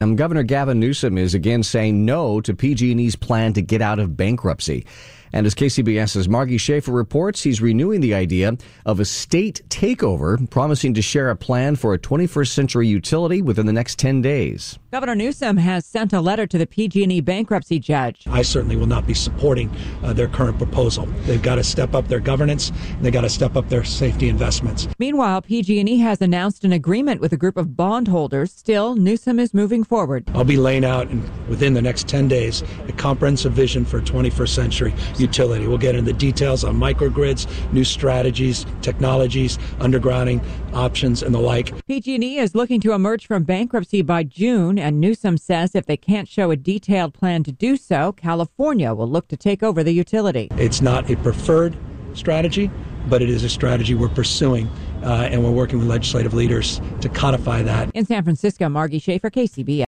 Governor Gavin Newsom is again saying no to PG&E's plan to get out of bankruptcy. And as KCBS's Margie Schaefer reports, he's renewing the idea of a state takeover, promising to share a plan for a 21st century utility within the next 10 days. Governor Newsom has sent a letter to the PG&E bankruptcy judge. I certainly will not be supporting their current proposal. They've got to step up their governance, and they've got to step up their safety investments. Meanwhile, PG&E has announced an agreement with a group of bondholders. Still, Newsom is moving forward. I'll be laying out within the next 10 days a comprehensive vision for a 21st century utility. We'll get into the details on microgrids, new strategies, technologies, undergrounding options, and the like. PG&E is looking to emerge from bankruptcy by June, and Newsom says if they can't show a detailed plan to do so, California will look to take over the utility. It's not a preferred strategy, but it is a strategy we're pursuing, and we're working with legislative leaders to codify that. In San Francisco, Margie Schaefer, KCBS.